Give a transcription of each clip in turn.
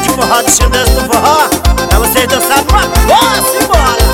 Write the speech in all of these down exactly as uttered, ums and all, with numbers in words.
de forró, deixa eu dançar do forró pra vocês dançarem uma boa, simbora!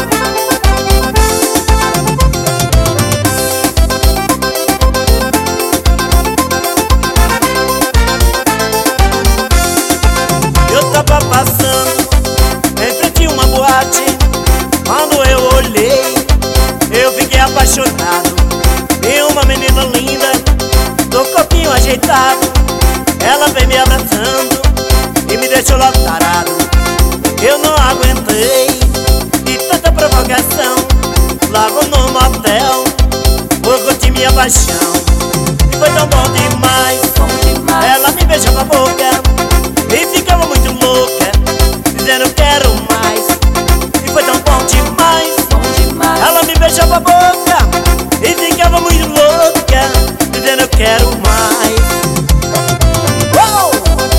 Eu tava passando em frente a uma boate, quando eu olhei, eu fiquei apaixonado. Vi uma menina linda, do corpinho ajeitado. Ela vem me abraçando e me deixou logo tarado. Eu não aguentei de tanta provocação. Logo no motel, vou curtir minha paixão. E foi tão bom demais, Bom demais. ela me beijava a boca e ficava muito louca, dizendo quero mais. E foi tão bom demais, Bom demais. ela me beijava a boca e ficava muito louca, dizendo eu quero mais. Uou!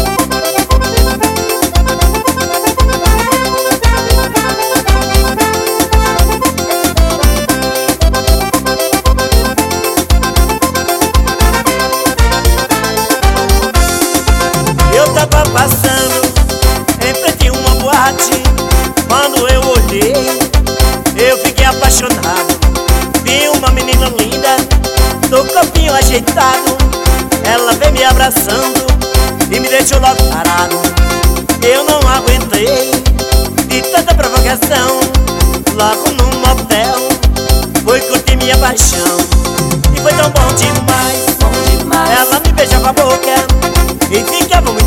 Eu tava passando em frente a uma boate, quando eu olhei, eu fiquei apaixonado. Vi uma menina linda, do corpinho ajeitado. Ela veio me abraçando e me deixou logo parado. Eu não aguentei de tanta provocação. Logo num motel, fui curtir minha paixão. E foi tão bom demais, Bom demais. ela me beijava a boca e ficava